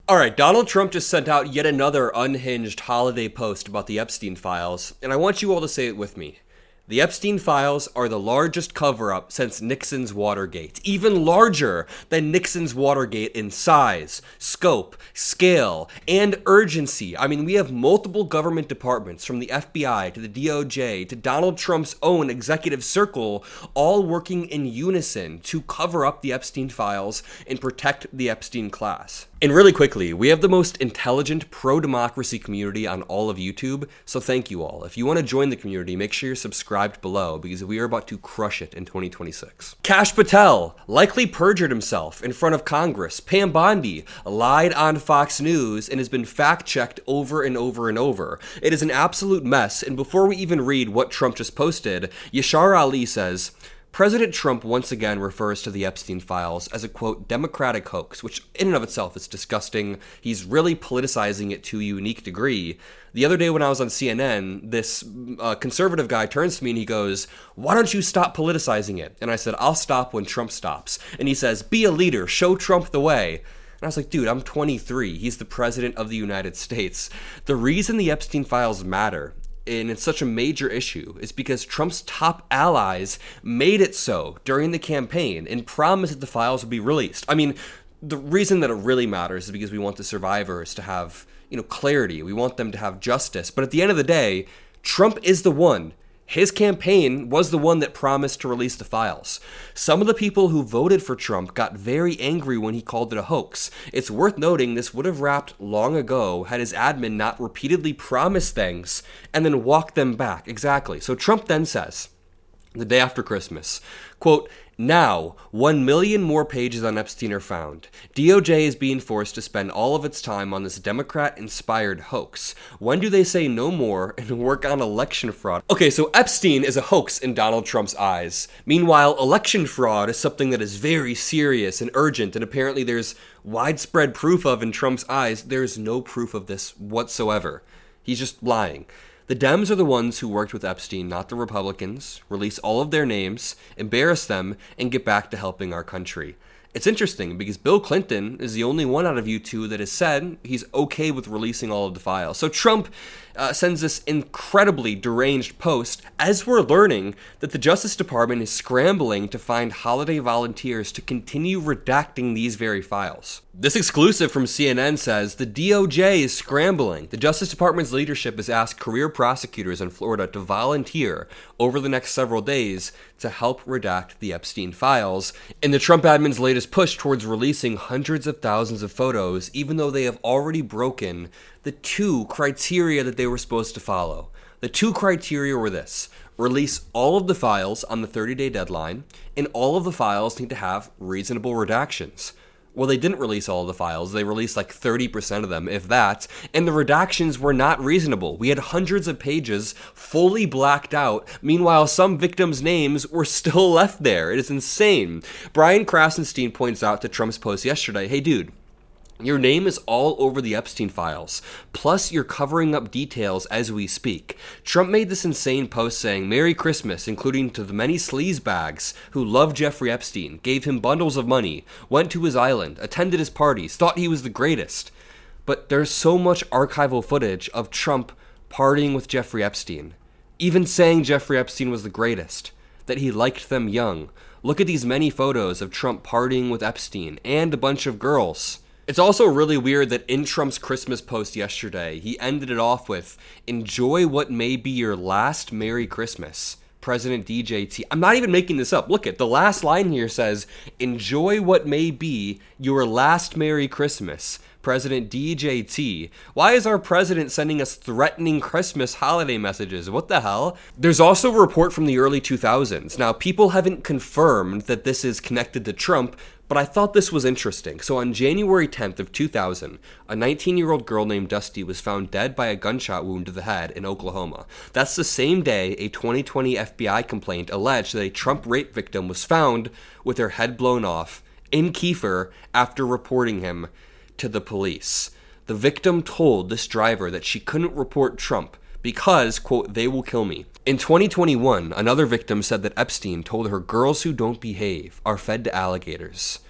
All right, Donald Trump just sent out yet another unhinged holiday post about the Epstein files, and I want you all to say it with me. The Epstein files are the largest cover-up since Nixon's Watergate, even larger than Nixon's Watergate in size, scope, scale, and urgency. I mean, we have multiple government departments, from the FBI to the DOJ to Donald Trump's own executive circle, all working in unison to cover up the Epstein files and protect the Epstein class. And really quickly, we have the most intelligent pro-democracy community on all of YouTube, so thank you all. If you want to join the community, make sure you're subscribed below, because we are about to crush it in 2026. Kash Patel likely perjured himself in front of Congress. Pam Bondi lied on Fox News and has been fact-checked over and over and over. It is an absolute mess, and before we even read what Trump just posted, Yashar Ali says, President Trump once again refers to the Epstein files as a, quote, democratic hoax, which in and of itself is disgusting. He's really politicizing it to a unique degree. The other day when I was on CNN, this conservative guy turns to me and he goes, why don't you stop politicizing it? And I said, I'll stop when Trump stops. And he says, be a leader, show Trump the way. And I was like, dude, I'm 23. He's the president of the United States. The reason the Epstein files matter, and it's such a major issue, is because Trump's top allies made it so during the campaign and promised that the files would be released. I mean, the reason that it really matters is because we want the survivors to have, clarity. We want them to have justice. But at the end of the day, Trump is the one. His campaign was the one that promised to release the files. Some of the people who voted for Trump got very angry when he called it a hoax. It's worth noting this would have wrapped long ago had his admin not repeatedly promised things and then walked them back. Exactly. So Trump then says, the day after Christmas, quote, now, 1 million more pages on Epstein are found. DOJ is being forced to spend all of its time on this Democrat-inspired hoax. When do they say no more and work on election fraud? Okay, so Epstein is a hoax in Donald Trump's eyes. Meanwhile, election fraud is something that is very serious and urgent, and apparently there's widespread proof of in Trump's eyes. There's no proof of this whatsoever. He's just lying. The Dems are the ones who worked with Epstein, not the Republicans. Release all of their names, embarrass them, and get back to helping our country. It's interesting because Bill Clinton is the only one out of you two that has said he's okay with releasing all of the files. So Trump sends this incredibly deranged post as we're learning that the Justice Department is scrambling to find holiday volunteers to continue redacting these very files. This exclusive from CNN says the DOJ is scrambling. The Justice Department's leadership has asked career prosecutors in Florida to volunteer over the next several days to help redact the Epstein files in the Trump admin's latest push towards releasing hundreds of thousands of photos, even though they have already broken the two criteria that they were supposed to follow. The two criteria were this: release all of the files on the 30-day deadline, and all of the files need to have reasonable redactions. Well, they didn't release all of the files. They released like 30% of them, if that, and the redactions were not reasonable. We had hundreds of pages fully blacked out. Meanwhile, some victims' names were still left there. It is insane. Brian Krasenstein points out to Trump's post yesterday, hey dude, your name is all over the Epstein files, plus you're covering up details as we speak. Trump made this insane post saying, Merry Christmas, including to the many sleazebags who love Jeffrey Epstein, gave him bundles of money, went to his island, attended his parties, thought he was the greatest. But there's so much archival footage of Trump partying with Jeffrey Epstein, even saying Jeffrey Epstein was the greatest, that he liked them young. Look at these many photos of Trump partying with Epstein and a bunch of girls. It's also really weird that in Trump's Christmas post yesterday, he ended it off with, enjoy what may be your last Merry Christmas, President DJT. I'm not even making this up. Look at the last line here says, enjoy what may be your last Merry Christmas, President DJT. Why is our president sending us threatening Christmas holiday messages? What the hell? There's also a report from the early 2000s. Now, people haven't confirmed that this is connected to Trump, but I thought this was interesting. So on January 10th of 2000, a 19-year-old girl named Dusty was found dead by a gunshot wound to the head in Oklahoma. That's the same day a 2020 FBI complaint alleged that a Trump rape victim was found with her head blown off in Kiefer after reporting him to the police. The victim told this driver that she couldn't report Trump because, quote, they will kill me. In 2021, another victim said that Epstein told her girls who don't behave are fed to alligators.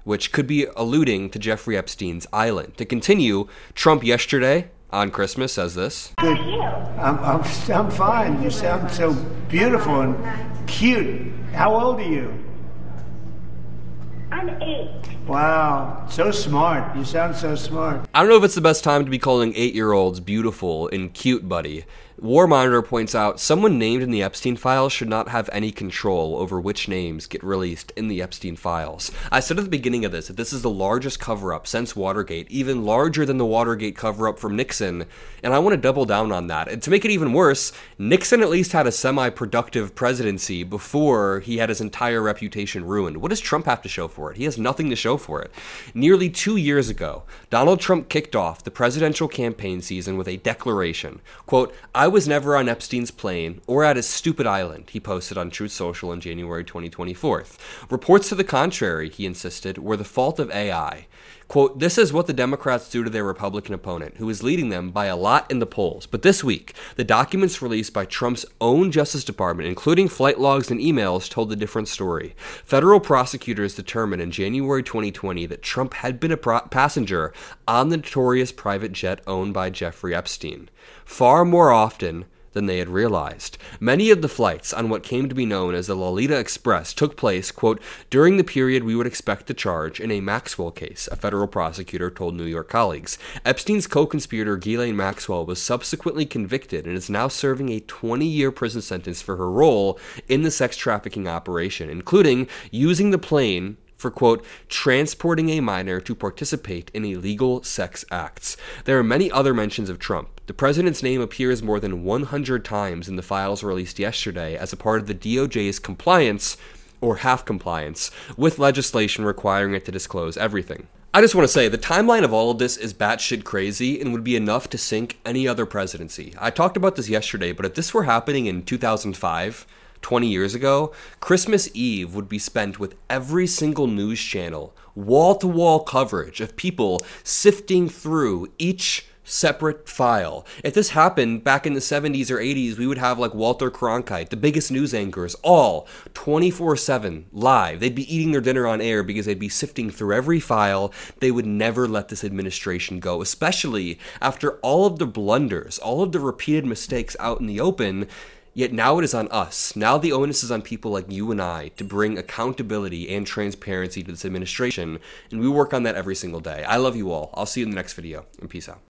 which could be alluding to Jeffrey Epstein's island. To continue, Trump yesterday on Christmas says this. Good. I'm fine. You sound so beautiful and cute. How old are you? I'm 8. Wow, so smart. You sound so smart. I don't know if it's the best time to be calling 8-year-olds beautiful and cute, buddy. War Monitor points out someone named in the Epstein files should not have any control over which names get released in the Epstein files. I said at the beginning of this that this is the largest cover-up since Watergate, even larger than the Watergate cover-up from Nixon, and I want to double down on that. And to make it even worse, Nixon at least had a semi-productive presidency before he had his entire reputation ruined. What does Trump have to show for it? He has nothing to show for it. Nearly 2 years ago, Donald Trump kicked off the presidential campaign season with a declaration, quote, "I was never on Epstein's plane or at his stupid island," he posted on Truth Social in January 2024. Reports to the contrary, he insisted, were the fault of AI. Quote, "This is what the Democrats do to their Republican opponent, who is leading them by a lot in the polls." But this week, the documents released by Trump's own Justice Department, including flight logs and emails, told a different story. Federal prosecutors determined in January 2020 that Trump had been a passenger on the notorious private jet owned by Jeffrey Epstein, far more often than they had realized. Many of the flights on what came to be known as the Lolita Express took place, quote, "during the period we would expect to charge in a Maxwell case," a federal prosecutor told New York colleagues. Epstein's co-conspirator Ghislaine Maxwell was subsequently convicted and is now serving a 20-year prison sentence for her role in the sex trafficking operation, including using the plane for, quote, "transporting a minor to participate in illegal sex acts." There are many other mentions of Trump. The president's name appears more than 100 times in the files released yesterday as a part of the DOJ's compliance, or half compliance, with legislation requiring it to disclose everything. I just want to say, the timeline of all of this is batshit crazy and would be enough to sink any other presidency. I talked about this yesterday, but if this were happening in 2005, 20 years ago, Christmas Eve would be spent with every single news channel, wall-to-wall coverage of people sifting through each separate file. If this happened back in the 70s or 80s, we would have like Walter Cronkite, the biggest news anchors, all 24/7 live. They'd be eating their dinner on air because they'd be sifting through every file. They would never let this administration go, especially after all of the blunders, all of the repeated mistakes out in the open. Yet now it is on us. Now the onus is on people like you and I to bring accountability and transparency to this administration, and we work on that every single day. I love you all. I'll see you in the next video, and peace out.